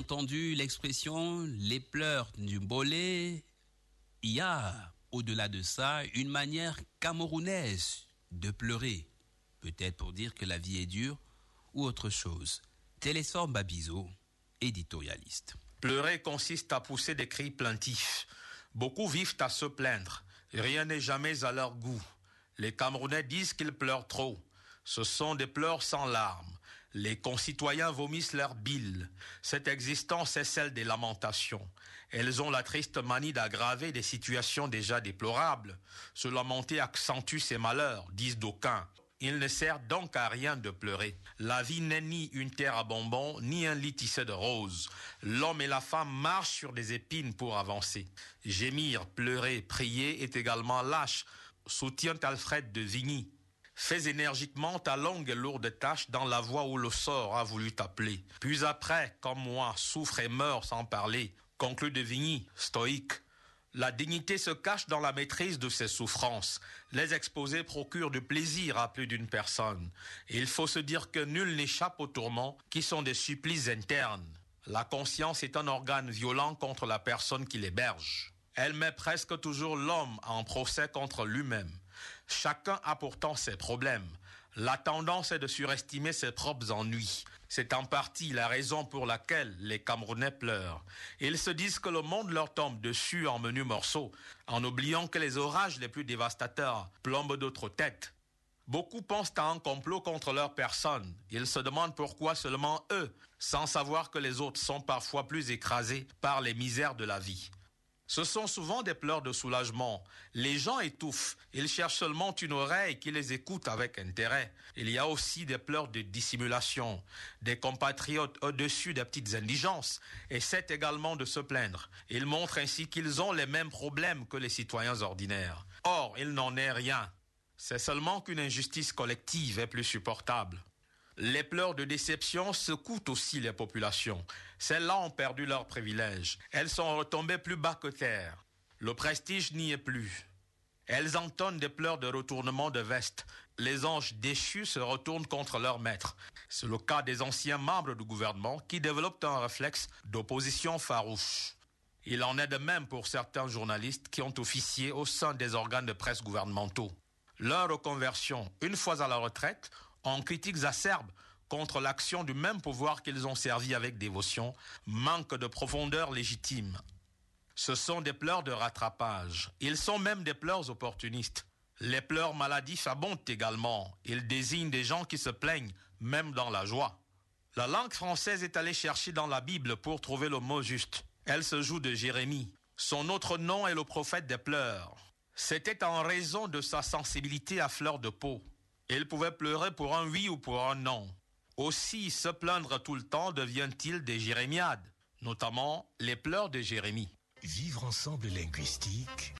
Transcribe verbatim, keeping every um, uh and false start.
entendu l'expression « les pleurs du bolé », il y a, au-delà de ça, une manière camerounaise de pleurer. Peut-être pour dire que la vie est dure ou autre chose. Télésphore Babizo, éditorialiste. Pleurer consiste à pousser des cris plaintifs. Beaucoup vivent à se plaindre. Rien n'est jamais à leur goût. Les Camerounais disent qu'ils pleurent trop. Ce sont des pleurs sans larmes. Les concitoyens vomissent leur bile. Cette existence est celle des lamentations. Elles ont la triste manie d'aggraver des situations déjà déplorables. Se lamenter accentue ces malheurs, disent d'aucuns. Il ne sert donc à rien de pleurer. La vie n'est ni une terre à bonbons, ni un lit tissé de roses. L'homme et la femme marchent sur des épines pour avancer. Gémir, pleurer, prier est également lâche, soutient Alfred de Vigny. Fais énergiquement ta longue et lourde tâche dans la voie où le sort a voulu t'appeler. Puis après, comme moi, souffre et meurt sans parler, conclut de Vigny, stoïque. La dignité se cache dans la maîtrise de ses souffrances. Les exposés procurent du plaisir à plus d'une personne. Et il faut se dire que nul n'échappe aux tourments qui sont des supplices internes. La conscience est un organe violent contre la personne qui l'héberge. Elle met presque toujours l'homme en procès contre lui-même. Chacun a pourtant ses problèmes. La tendance est de surestimer ses propres ennuis. C'est en partie la raison pour laquelle les Camerounais pleurent. Ils se disent que le monde leur tombe dessus en menus morceaux, en oubliant que les orages les plus dévastateurs plombent d'autres têtes. Beaucoup pensent à un complot contre leur personne. Ils se demandent pourquoi seulement eux, sans savoir que les autres sont parfois plus écrasés par les misères de la vie. Ce sont souvent des pleurs de soulagement. Les gens étouffent. Ils cherchent seulement une oreille qui les écoute avec intérêt. Il y a aussi des pleurs de dissimulation. Des compatriotes au-dessus des petites indigences essaient également de se plaindre. Ils montrent ainsi qu'ils ont les mêmes problèmes que les citoyens ordinaires. Or, il n'en est rien. C'est seulement qu'une injustice collective est plus supportable. Les pleurs de déception secouent aussi les populations. Celles-là ont perdu leurs privilèges. Elles sont retombées plus bas que terre. Le prestige n'y est plus. Elles entonnent des pleurs de retournement de veste. Les anges déchus se retournent contre leur maître. C'est le cas des anciens membres du gouvernement qui développent un réflexe d'opposition farouche. Il en est de même pour certains journalistes qui ont officié au sein des organes de presse gouvernementaux. Leur reconversion, une fois à la retraite, en critiques acerbes contre l'action du même pouvoir qu'ils ont servi avec dévotion, manque de profondeur légitime. Ce sont des pleurs de rattrapage. Ils sont même des pleurs opportunistes. Les pleurs maladifs abondent également. Ils désignent des gens qui se plaignent, même dans la joie. La langue française est allée chercher dans la Bible pour trouver le mot juste. Elle se joue de Jérémie. Son autre nom est le prophète des pleurs. C'était en raison de sa sensibilité à fleur de peau. Il pouvait pleurer pour un oui ou pour un non. Aussi, se plaindre tout le temps devient-il des jérémiades, notamment les pleurs de Jérémie. Vivre ensemble linguistique